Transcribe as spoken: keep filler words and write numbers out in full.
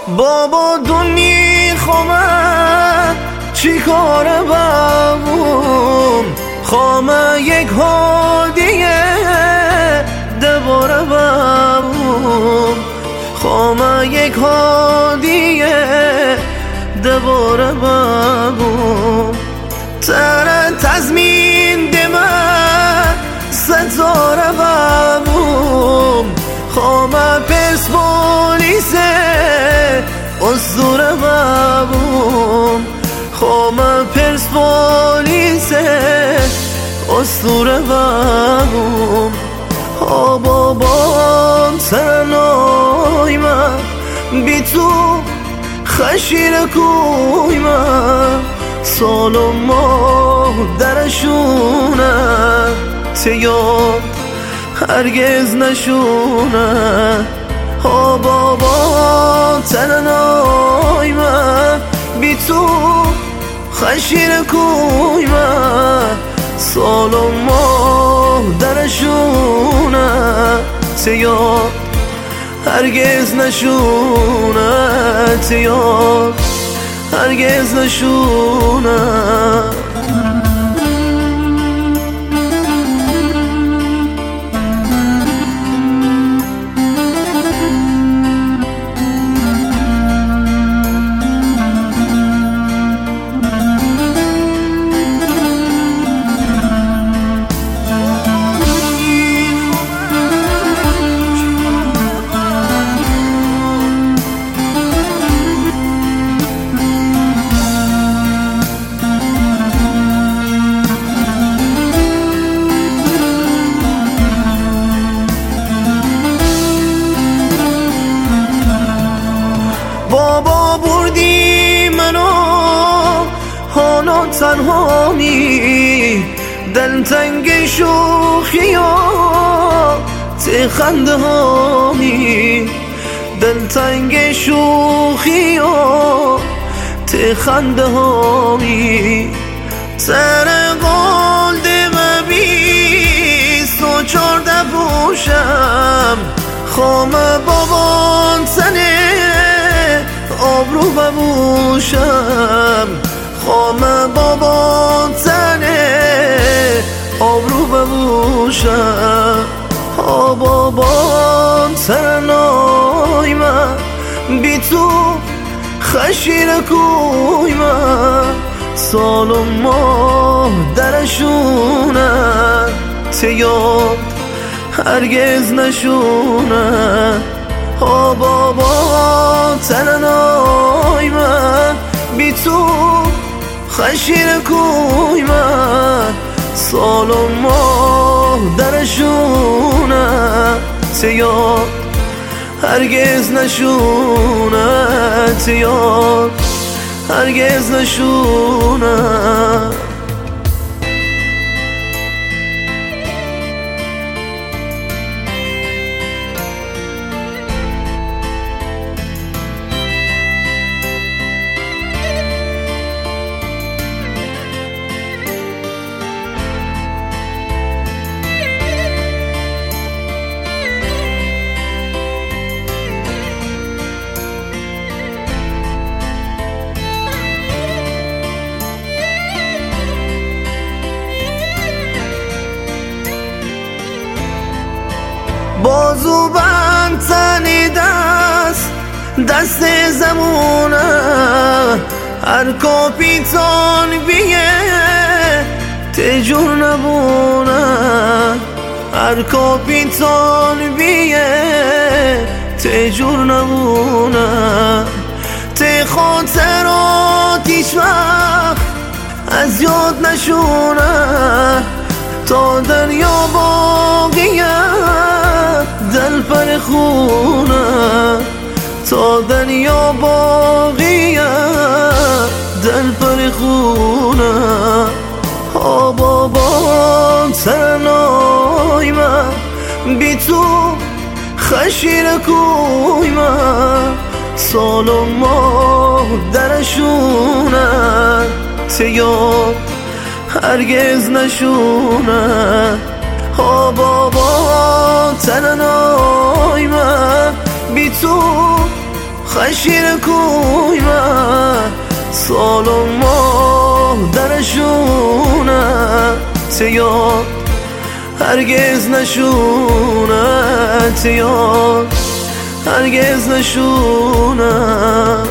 بابا دنی خوامه چی کاره بابوم خوامه یک هادیه دوباره بابوم خوامه یک هادیه دوباره بابوم تره تزمین دمه ستاره بابوم خوامه پرسپولیسه اسطوره بابوم خوامه پرسپولیسه اسطوره بابوم ها بابام سرنای من بی تو خشیر کوی من سال و ماه درشونه تیاد هرگز نشونه ها بابا تنهای من بی تو خشیر کوی من سال و ماه درشونه تیاد هرگز نشونه تیاد هرگز نشونه بابا بردی منو حالا تنهامی دلتنگ شوخی و تی خنده هامی دلتنگ شوخی و تی خنده هامی سر قلد بیست و چارده پوشم خام بابان سنه آبرو ببوشم خام بابا تنه آبرو ببوشم ها بابا تنهای من بی تو خشیر کوی من سال و ماه درشونه تیاد هرگز نشونه ها بابا تنهای من بی تو خشیر کوی من سال و ماه درشونه تیاد هرگز نشونه تیاد هرگز نشونه بازو بند تنی دست دست زمونه هر کاپیتان بیه تجور نبونه هر کاپیتان بیه تجور نبونه تی خاطرات هیچ وقت از یاد نشونه تا دریا باقیه دل پر خونه تا دنیا باقیه دل پر خونه ها بابا تنهای من بی تو خشیر کوی من سال و ماه درشونه تیاد هرگز نشونه ها بابا تنهای من بی تو خشیر کوی من سال و ماه درشونه تیاد هرگز نشونه تیاد هرگز نشونه